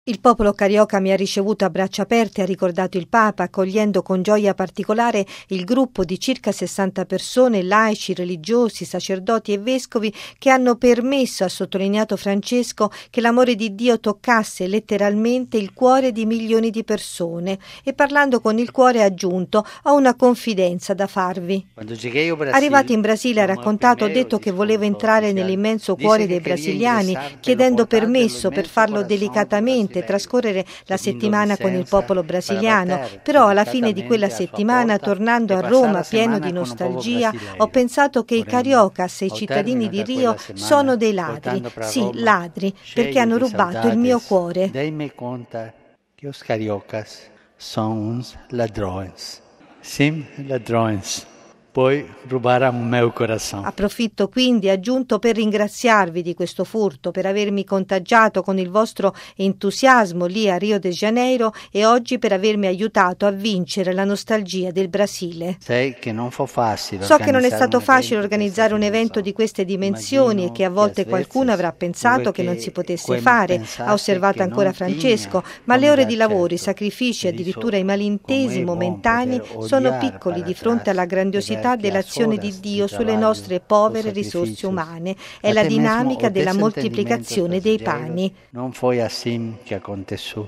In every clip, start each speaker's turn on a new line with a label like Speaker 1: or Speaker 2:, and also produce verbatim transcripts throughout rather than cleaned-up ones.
Speaker 1: Il popolo carioca mi ha ricevuto a braccia aperte, ha ricordato il Papa, accogliendo con gioia particolare il gruppo di circa sessanta persone, laici, religiosi, sacerdoti e vescovi, che hanno permesso, ha sottolineato Francesco, che l'amore di Dio toccasse letteralmente il cuore di milioni di persone. E parlando con il cuore ha aggiunto: ho una confidenza da farvi. Arrivato in Brasile ha raccontato, ho detto che volevo entrare nell'immenso cuore dei brasiliani, chiedendo permesso per farlo delicatamente, trascorrere la settimana con il popolo brasiliano, però alla fine di quella settimana, tornando a Roma pieno di nostalgia, ho pensato che i cariocas e i cittadini di Rio sono dei ladri, sì, ladri, perché hanno rubato il mio cuore.
Speaker 2: Dei conta che os cariocas sono uns ladrões, sim, ladrões. Poi rubarono il mio coração.
Speaker 1: Approfitto quindi, ha aggiunto, per ringraziarvi di questo furto, per avermi contagiato con il vostro entusiasmo lì a Rio de Janeiro e oggi per avermi aiutato a vincere la nostalgia del Brasile.
Speaker 2: Sai che non fu facile
Speaker 1: so che non è stato facile organizzare un evento di queste dimensioni e che a volte qualcuno avrà pensato che non si potesse fare, ha osservato ancora Francesco, ma le ore di lavoro, i sacrifici e addirittura i malintesi momentanei sono piccoli di fronte alla grandiosità dell'azione di Dio sulle nostre povere risorse umane. È la dinamica della moltiplicazione dei pani.
Speaker 2: Non foi assim che aconteceu.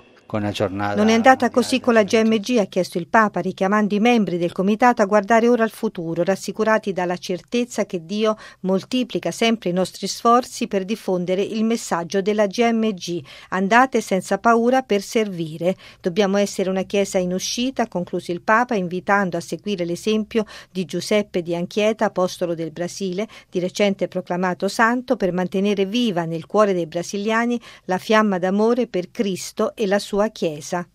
Speaker 1: Non è andata così con la G M G, ha chiesto il Papa, richiamando i membri del comitato a guardare ora al futuro, rassicurati dalla certezza che Dio moltiplica sempre i nostri sforzi per diffondere il messaggio della G M G. Andate senza paura per servire. Dobbiamo essere una Chiesa in uscita, ha concluso il Papa, invitando a seguire l'esempio di Giuseppe di Anchieta, apostolo del Brasile, di recente proclamato santo, per mantenere viva nel cuore dei brasiliani la fiamma d'amore per Cristo e la sua Chiesa.